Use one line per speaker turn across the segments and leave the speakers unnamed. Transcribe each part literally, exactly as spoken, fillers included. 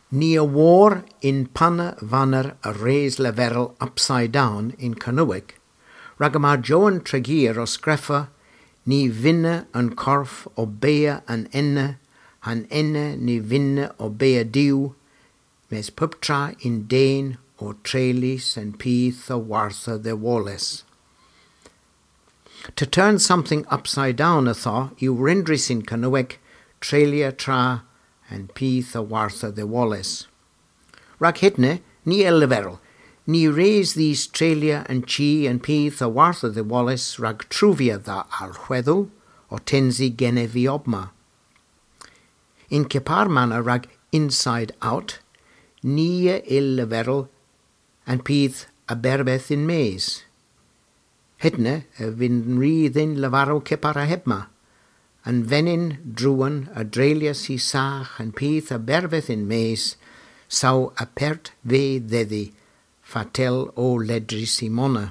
Ní a war in panna vanner a raise leverel upside down in Canuick, ragamar Joan Tregear o screfa, ní vinne an corf o bea an enne, han enne ní vinne o bea diw, mes puptra in Dane o trelis and peath o wartha de Wallace. To turn something upside down a thaw, you rendris in Canuick, trelia tra, and peath a wartha de Wallace. Rag hitne, ní el leverel, ní raise these trelia and chi and peath a wartha de Wallace rag truvia da alhuedu, o tenzi genevi obma. In kepar manna rag inside out, ní el leverel, and peath a berbeth in maze. Hitne a vin ri thin levaro kepar a hebma, and venin druan a drelias hi sach and peath a berveth in maze, sau a pert ve dedi, fatel o ledri simona.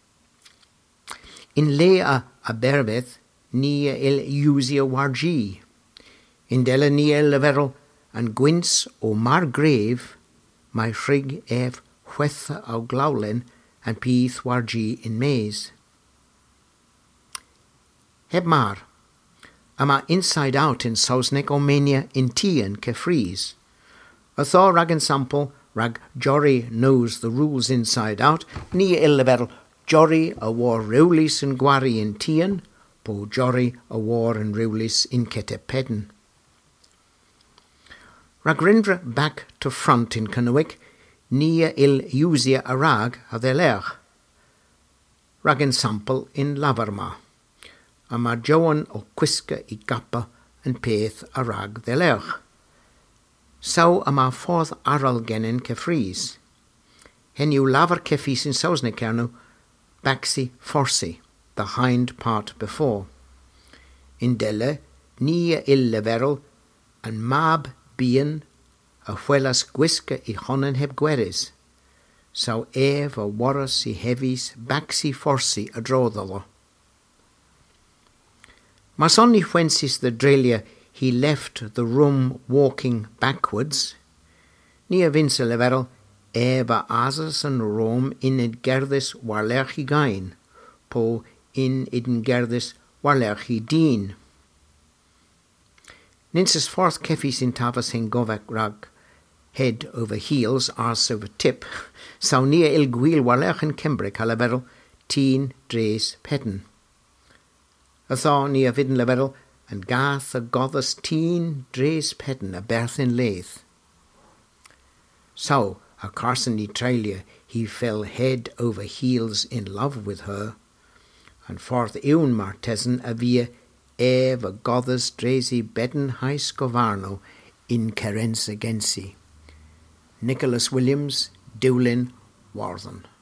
In lea a berveth, nia il usia wargi. In della nia leverel, and gwins o margrave, my frig ev hwetha o glawlen, and peath wargi in maze. Heb mar. Ama inside out in Sausnek Omania in Tian Kefries. A thaw rag and sample, rag Jory knows the rules inside out, niillevel Jory a war reulis and Gwari in Tian, po Jory a war and reulis in Ketepeden. Rag rindra back to front in Canuick, nia il usia a rag a theler. Rag and sample in Laverma. A mar Joan o Quiska I Gappa and Peth a rag de lerch. Sau a mar fourth aral genin Kefries. Hen you laver Kefis in Sausnekernu, Baxi Forsi, the hind part before. In Delle, Nia il leverel, and Mab Bien, a huelas Gwiska I honen heb gueris. Sau ev a warras I heavies, Baxi Forsi a drodolo. Mas only whences the drelia he left the room walking backwards, nia vince leverel, eva asas and Rome in id gerdis warlerchi gain, po in idn gerdis warlerchi dien. Ninses forth kefis in tavas hen govak rag, head over heels, arse over tip, sau nia il gwil warlerchen kembrick halaverel, teen dres pedden. A thaw ni a vidden leverel, and gath a gothas teen dres pedden a berth in lath. So, a Carson ni Trelia, he fell head over heels in love with her, and forth eun martessen a via ev a gothas dresi bedden high scovarno in Kerensa Gensi. Nicholas Williams, Dewlin, Warthen.